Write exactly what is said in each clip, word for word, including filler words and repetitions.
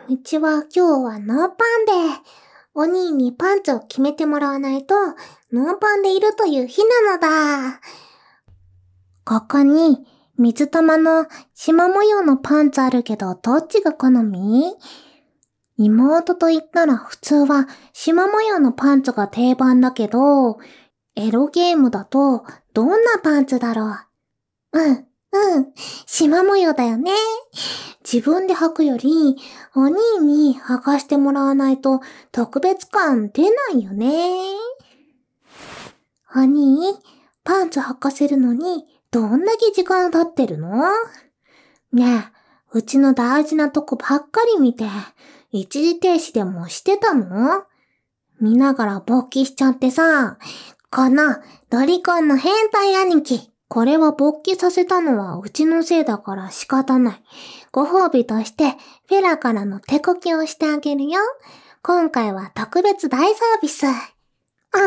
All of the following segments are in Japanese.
うちは今日はノーパンで、お兄にパンツを決めてもらわないと、ノーパンでいるという日なのだ。ここに、水玉の縞模様のパンツあるけど、どっちが好み？妹と言ったら普通は縞模様のパンツが定番だけど、エロゲームだとどんなパンツだろう？うん、うん、縞模様だよね。自分で履くより、お兄に履かしてもらわないと特別感出ないよね。お兄、パンツ履かせるのにどんだけ時間経ってるの？ねえ、うちの大事なとこばっかり見て、一時停止でもしてたの？見ながら勃起しちゃってさ、このロリコンの変態兄貴。これは勃起させたのはうちのせいだから仕方ない。ご褒美としてフェラからの手こきをしてあげるよ。今回は特別大サービス。あー、うん。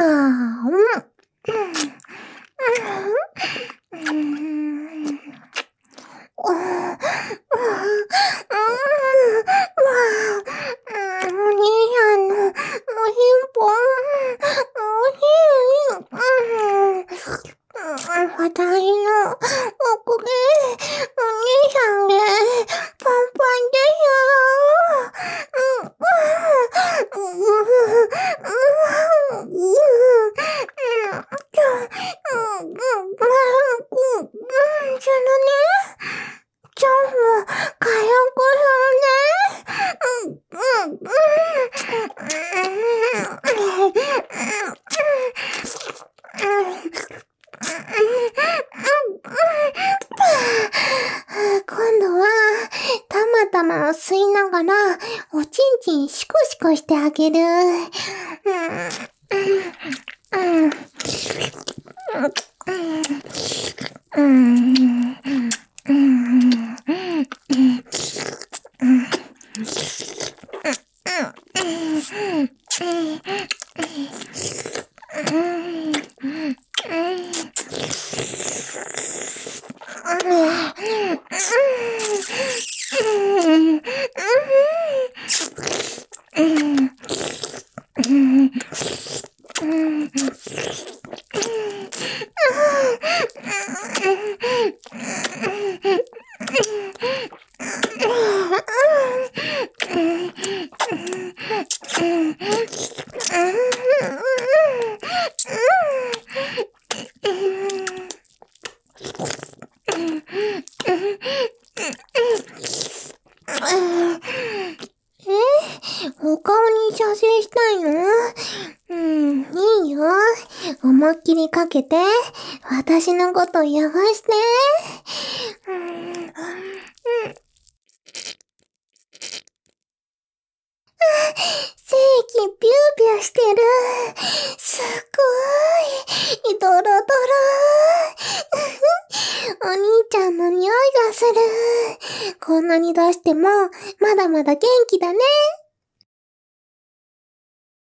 うん。うん。お兄さんのおしっぽ、おいしい。私のおこげ、お兄さんでパンパンですよ。今日も火薬するね。うん、うん、今度は、たまたま吸いながら、おちんちんシコシコしてあげる。うん、うん、うん。お顔に写真したいの？うん、いいよ。思いっきりかけて、私のこと汚して。うん、うん、精液ビュービューしてる。すごい。ドロドロ。お兄ちゃんの匂いがする。こんなに出しても、まだまだ元気だね。